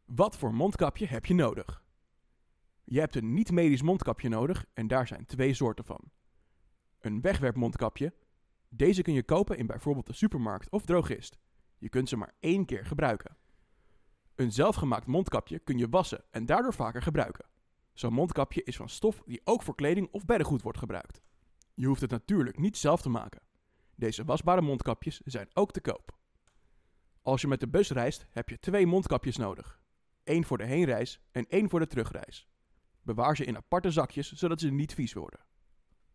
Wat voor mondkapje heb je nodig? Je hebt een niet-medisch mondkapje nodig en daar zijn 2 soorten van. Een wegwerpmondkapje. Deze kun je kopen in bijvoorbeeld de supermarkt of drogist. Je kunt ze maar 1 keer gebruiken. Een zelfgemaakt mondkapje kun je wassen en daardoor vaker gebruiken. Zo'n mondkapje is van stof die ook voor kleding of beddengoed wordt gebruikt. Je hoeft het natuurlijk niet zelf te maken. Deze wasbare mondkapjes zijn ook te koop. Als je met de bus reist, heb je 2 mondkapjes nodig. 1 voor de heenreis en 1 voor de terugreis. Bewaar ze in aparte zakjes, zodat ze niet vies worden.